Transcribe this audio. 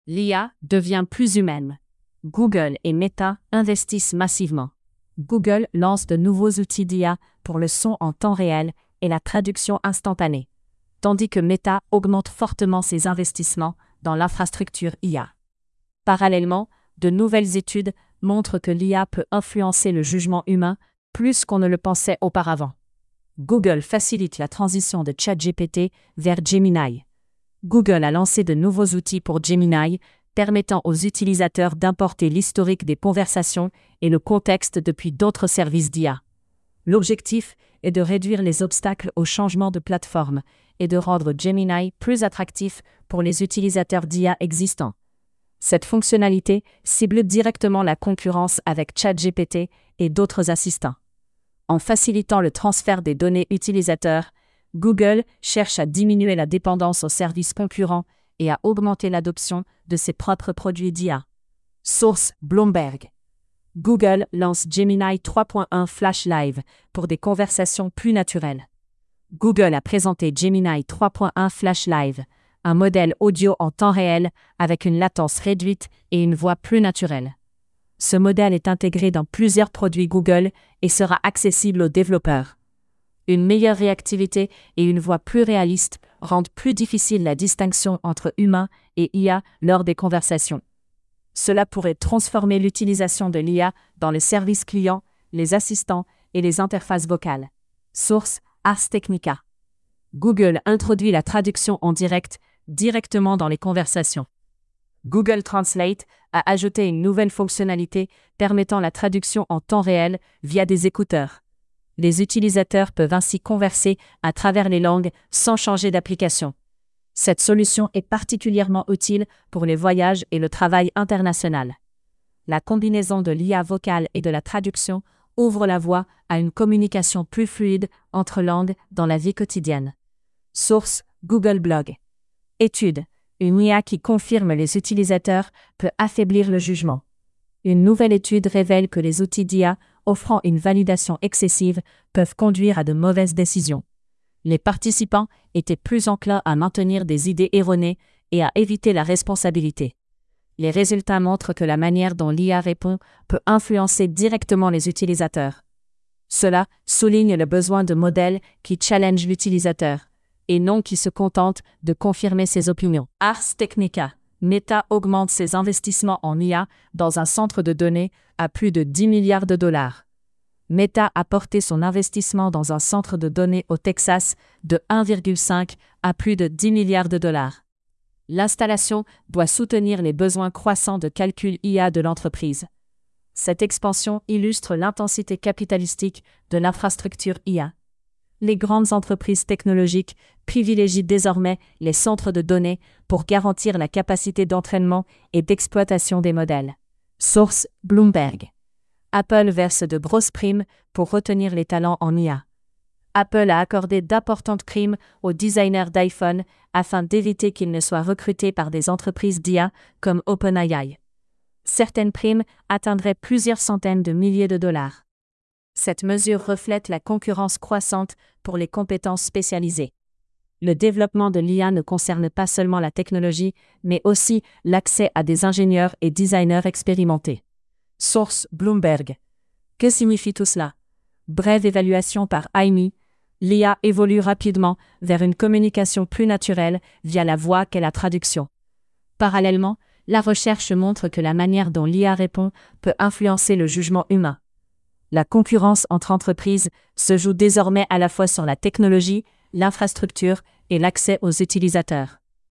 L'IA devient plus humaine. Google et Meta investissent massivement. Google lance de nouveaux outils d'IA pour le son en temps réel et la traduction instantanée, tandis que Meta augmente fortement ses investissements dans l'infrastructure IA. Parallèlement, de nouvelles études montrent que l'IA peut influencer le jugement humain plus qu'on ne le pensait auparavant. Google facilite la transition de ChatGPT vers Gemini. Google a lancé de nouveaux outils pour Gemini, permettant aux utilisateurs d'importer l'historique des conversations et le contexte depuis d'autres services d'IA. L'objectif est de réduire les obstacles au changement de plateforme et de rendre Gemini plus attractif pour les utilisateurs d'IA existants. Cette fonctionnalité cible directement la concurrence avec ChatGPT et d'autres assistants. En facilitant le transfert des données utilisateurs, Google cherche à diminuer la dépendance aux services concurrents et à augmenter l'adoption de ses propres produits d'IA. Source Bloomberg. Google lance Gemini 3.1 Flash Live pour des conversations plus naturelles. Google a présenté Gemini 3.1 Flash Live, un modèle audio en temps réel avec une latence réduite et une voix plus naturelle. Ce modèle est intégré dans plusieurs produits Google et sera accessible aux développeurs. Une meilleure réactivité et une voix plus réaliste rendent plus difficile la distinction entre humain et IA lors des conversations. Cela pourrait transformer l'utilisation de l'IA dans les services clients, les assistants et les interfaces vocales. Source Ars Technica. Google introduit la traduction en direct directement dans les conversations. Google Translate a ajouté une nouvelle fonctionnalité permettant la traduction en temps réel via des écouteurs. Les utilisateurs peuvent ainsi converser à travers les langues sans changer d'application. Cette solution est particulièrement utile pour les voyages et le travail international. La combinaison de l'IA vocale et de la traduction ouvre la voie à une communication plus fluide entre langues dans la vie quotidienne. Source Google Blog. Étude. Une IA qui confirme les utilisateurs peut affaiblir le jugement. Une nouvelle étude révèle que les outils d'IA offrant une validation excessive peuvent conduire à de mauvaises décisions. Les participants étaient plus enclins à maintenir des idées erronées et à éviter la responsabilité. Les résultats montrent que la manière dont l'IA répond peut influencer directement les utilisateurs. Cela souligne le besoin de modèles qui challengent l'utilisateur et non qui se contentent de confirmer ses opinions. Ars Technica. Meta augmente ses investissements en IA dans un centre de données à plus de 10 milliards de dollars. Meta a porté son investissement dans un centre de données au Texas de 1,5 à plus de 10 milliards de dollars. L'installation doit soutenir les besoins croissants de calcul IA de l'entreprise. Cette expansion illustre l'intensité capitalistique de l'infrastructure IA. Les grandes entreprises technologiques privilégient désormais les centres de données pour garantir la capacité d'entraînement et d'exploitation des modèles. Source Bloomberg. Apple verse de grosses primes pour retenir les talents en IA. Apple a accordé d'importantes primes aux designers d'iPhone afin d'éviter qu'ils ne soient recrutés par des entreprises d'IA comme OpenAI. Certaines primes atteindraient plusieurs centaines de milliers de dollars. Cette mesure reflète la concurrence croissante pour les compétences spécialisées. Le développement de l'IA ne concerne pas seulement la technologie, mais aussi l'accès à des ingénieurs et designers expérimentés. Source Bloomberg. Que signifie tout cela? Brève évaluation par Amy. L'IA évolue rapidement vers une communication plus naturelle via la voix qu'est la traduction. Parallèlement, la recherche montre que la manière dont l'IA répond peut influencer le jugement humain. La concurrence entre entreprises se joue désormais à la fois sur la technologie, l'infrastructure et l'accès aux utilisateurs.